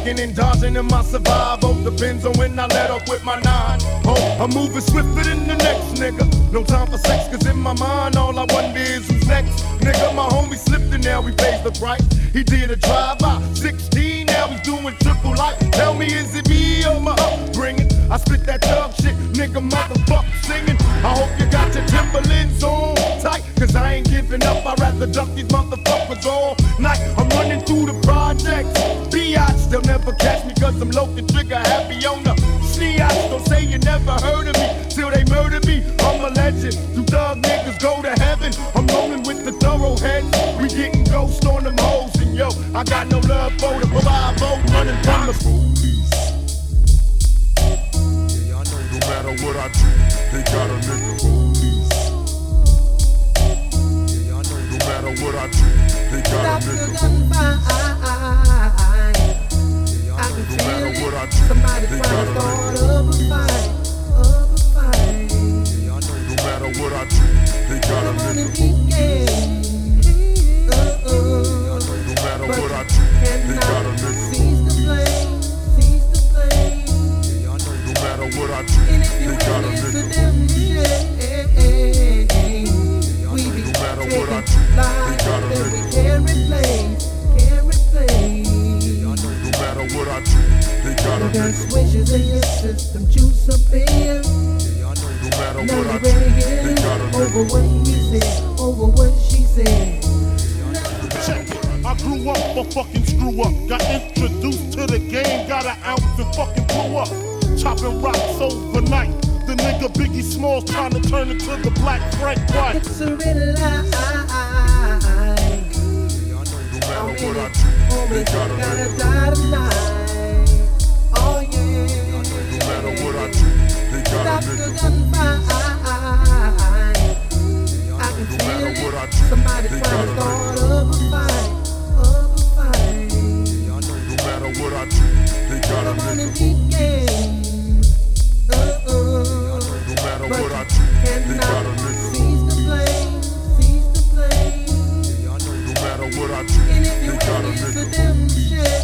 ducking and dodging in my survival. Depends on when I let off with my 9. Oh, I'm moving swifter than the next nigga. No time for sex, cause in my mind all I wonder is who's next. Nigga, my homie slipped and now he pays the price. He did a drive-by, 16, now he's doing triple life. Tell me, is it me or my upbringing? I spit that thug shit, nigga, motherfucker singing. I hope you got your Timberlands on tight, cause I ain't giving up. I'd rather duck these motherfuckers all night. I'm running through the projects. Biatch, they'll never catch me cause I'm low and trigger happy on the sneatch. Don't say you never heard of me till they murder me. I'm a legend. Do thug niggas go to heaven? I'm rolling with the thoroughheads. We getting ghost on them hoes. And yo, I got no love for the bravo running from the police. No matter what I do, they got a nigga police. No matter what I do, they got a nigga police. I can No feel matter it. what I do, Somebody's they trying got to a start nigga up a fight, up a fight. No matter what I do, they got a I'm on nigga the police. weekend. No matter what I do, they got a nigga Seize the flame, seize the flame. No matter what I do, And if you they got a ain't nigga into them shit, we be No matter taking what I do, they lives got a that we nigga can't replace, can't replace. No matter what I do, they got a You got nigga switches in your system, juice up in. No matter Now what you I ready to do, get they it got a over nigga what he said, over what she said. Check it. I grew up a fucking screw up. Got introduced to the game, got an ounce and fucking blew up. Chopping rocks overnight. The nigga Biggie Smalls trying to turn into the Black Frank White. It's a red line. No matter what I do, they got a Gotta nigga die tonight. Oh yeah. No matter what I do, they got Stop a the nigga gunfight. I can No feel matter it. what I do, Somebody they trying to got a start up a fight, up a fight. No matter what I do, they got a I'm on the nigga weekend. No matter what I do, they got a nigga Seize the flame, seize the flame. No matter what I do, And if you they got a ain't into nigga them shit,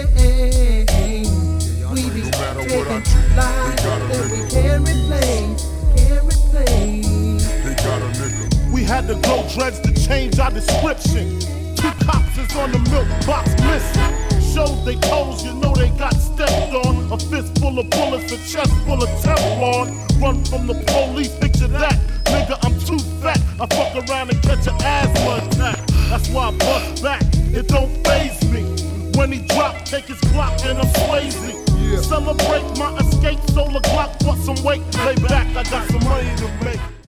we be No matter taking what I do, they lives got a that we nigga can't replace, can't replace. They got a nigga We had to grow dreads to change our description. 2 cops is on the milk box missing. Shows they toes, you know they got stepped on. A fist full of bullets, a chest full of Teflon. Run from the police, picture that. Nigga, I'm too fat. I fuck around and catch an asthma attack. That's why I bust back. It don't faze me. When he drop, take his Glock and I'm Swayze. Celebrate my escape, solar Glock, bust some weight. Lay back, I got some money to make.